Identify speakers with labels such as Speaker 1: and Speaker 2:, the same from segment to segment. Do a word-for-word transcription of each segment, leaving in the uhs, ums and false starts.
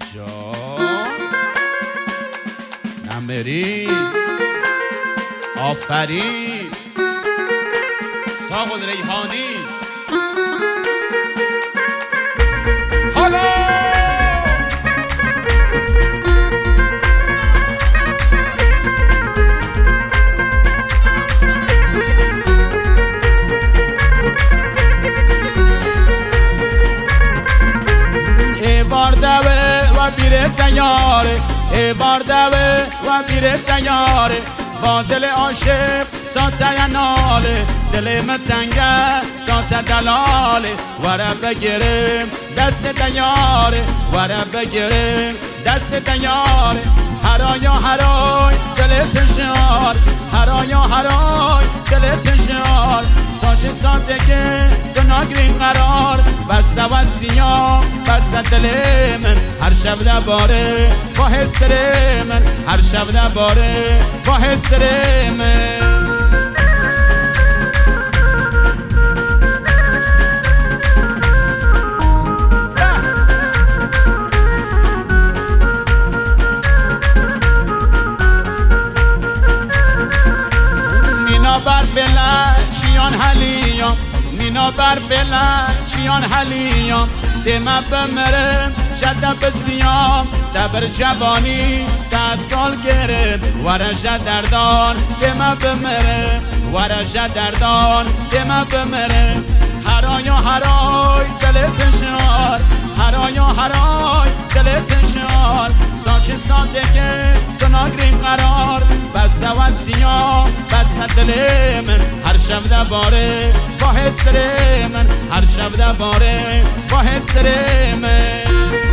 Speaker 1: جان نمری آفرین ساق ریحانی حالا ای باردوه و بیره تیاره ای باردوه و بیره تیاره و دل عاشق ساته ناله دل متنگه ساته دلاله وره بگیرم دست دیاره وره بگیرم دست دیاره هرایا هرای دل تشار هرایا هرای دل تشار ساچه ساتگه دناگرین قرار بسته وستیا بسته دل من هر شب دباره با حسر من هر شب دباره با حسر من برفلن چیان حلیام مینا برفلن چیان حلیام دمه بمرم شد بستیام دبر جوانی دستگال گرم ورش دردان دمه بمرم ورش دردان دمه بمرم هرایا هرای دلت شار هرایا هرای دلت شار ساچه ساتگه دناگرین قرار بسته وستیا بسته دل من هر شب دباره با حسر من هر شب دباره با حسر من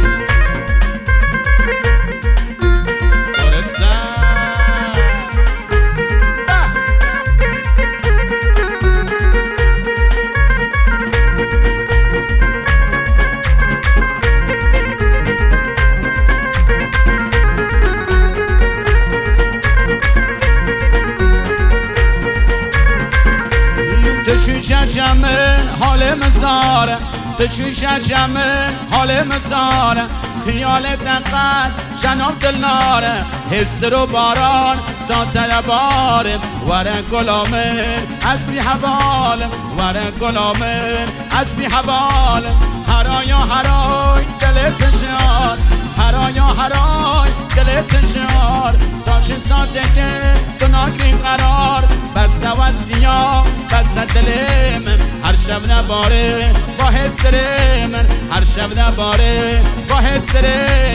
Speaker 1: تشویش جمع حال مزاره تشویش جمع حال مزاره خیال دقت جناب دلناره هستر و باران ساته باره وره گلامن اسبی حوال وره گلامن اسبی حوال هرایا هرای دلت شار هرایا هرای دلت شار ساشه ساتگه دناگرین قرار بسته وستیا بسته دل من هر شب نباره با حسر من هر شب نباره با حسر